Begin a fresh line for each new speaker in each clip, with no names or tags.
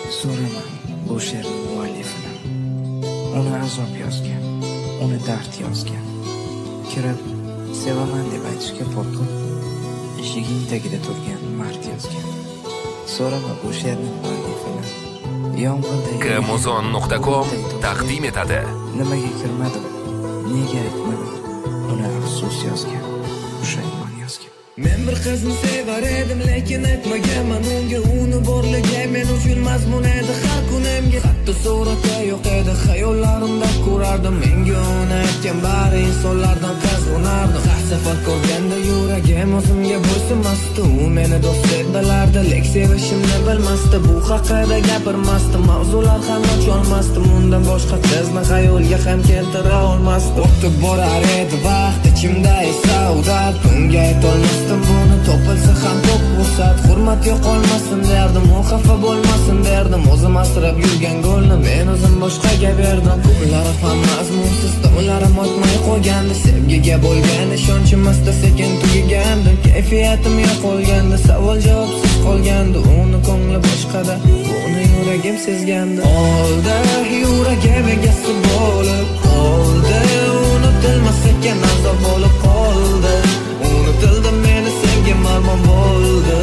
So'rama bu she'rning muallifini. Uni azob yozgan, uni dard yozgan. Kirib, sevaman deb aytishga qo'rqib, eshiging tagida turgan mard yozgan. So'rama bu she'rning muallifini.
Kmuzon.com taqdim etadi.
Nimaga kirmadim? Nega aytmadim? Uni afsus yozgan, pushaymon yozgan.
Men bir qizni sevar edim, lekin aytmaganman unga. Uni borligi men uchun mazmun edi har kunimga. Hatto surati yo'q edi, xayollarimda ko'rardim. Menga uni aytgan bari insonlardan qazg'onardim. Har safar ko'rganda yuragim o'zimga bo'ysunmasdi. U meni do'st deb bilardi, lek sevishimni bilmasdi. Bu haqida gapirmasdim, mavzular ham ocholmasdim. Undan boshqa qizni xayolga ham keltira olmasdim. O'tib borar edi vaqt, ichimda esa udat. Unga aytolmasdim buni, topilsa ham ko'p ruxsat. Hurmat yo'qolmasin derdim, u xafa bo'lmasin derdim. O'zim asrab yurgan go'lni men o'zim boshqaga berdim. Kunlarim ham mazmunsiz, damlarim o'tmay qo'ygandi. Sevgiga bo'lgan ishonchim asta sekin tugagandi. Kayfiyatim yo'qolgandi, savol javobsiz qolgandi. Uni ko'ngli boshqada, uni yuragim sezgandi. Oldi yuragim egasi bo'lib qoldi. Unutilmas ekan azob bo'lib qoldi. Unutildi meni sevgim armon bo'ldi.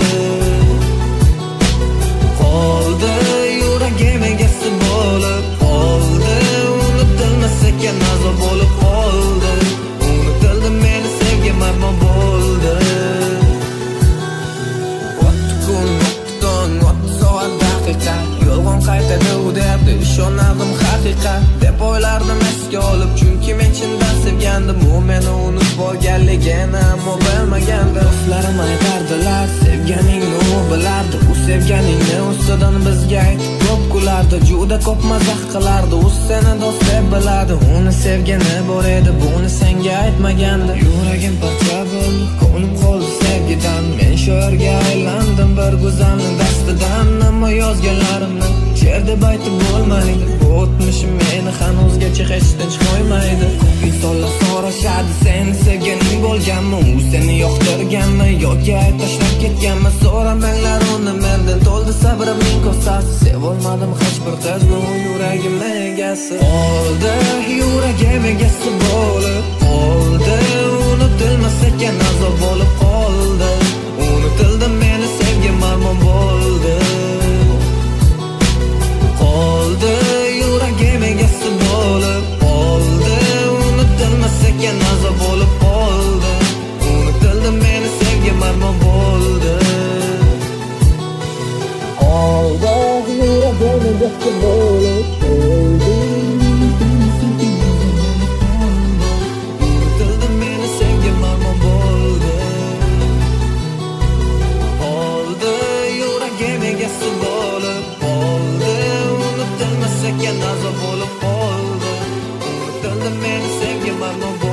Qoldi yuragim egasi bo'lib qoldi. Unutilmas ekan azob bo'lib qoldi. Unutildi meni sevgim armon bo'ldi. O'tdi kun, o'tdi tong, o'tdi soat daqiqa. Yolg'on qaytadi u derdi, ishonardim haqiqat deb o'ylardim esga olib. Chunki men chindan sevgandim, u meni unutib borganligini ammo bilmagandim. Do'stlarim aytardilar, sevganingni u bilardi. U sevganingni ustidan bizga aytib ko'p kulardi. Juda ko'p mazax qilardi, u seni do'st deb biladi. Uni sevgani bor edi, buni senga aytmagandi. Yuragim parcha bo'ldi, ko'nglim qoldi sevgidan. Men shoirga aylandim bir go'zalning dastidan. Ammo yozganlarimni she'r deb aytib bo'lmaydi. Bu o'tmishim meni hanuzgacha hech tinch qo'ymaydi. Ko'p insonlar so'rashadi, seni sevganing bo'lganmi? U seni yoqtirganmi yoki tashlab ketganmi? So'ramanglar uni mendan, to'ldi sabrimning kosasi. Sevolmadim hech bir qizni, u yuragimni egasi. Qoldi yuragim egasi bo'lib qoldi. Unutilmas ekan azob bo'lib qoldi. Unutildi meni sevgim armon bo'ldi. Qoldi yuragim egasi bo'lib qoldi. Unutilmas ekan azob bo'lib qoldi. Unutildi meni sevgim armon bo'ldi. Qoldi yuragim egasi bo'lib qoldi. Unutildi meni sevgim armon bo'ldi. Qoldi yuragim egasi bo'lib qoldi. Unutilmas ekan azob bo'lib qoldi. Unutildi meni sevgim armon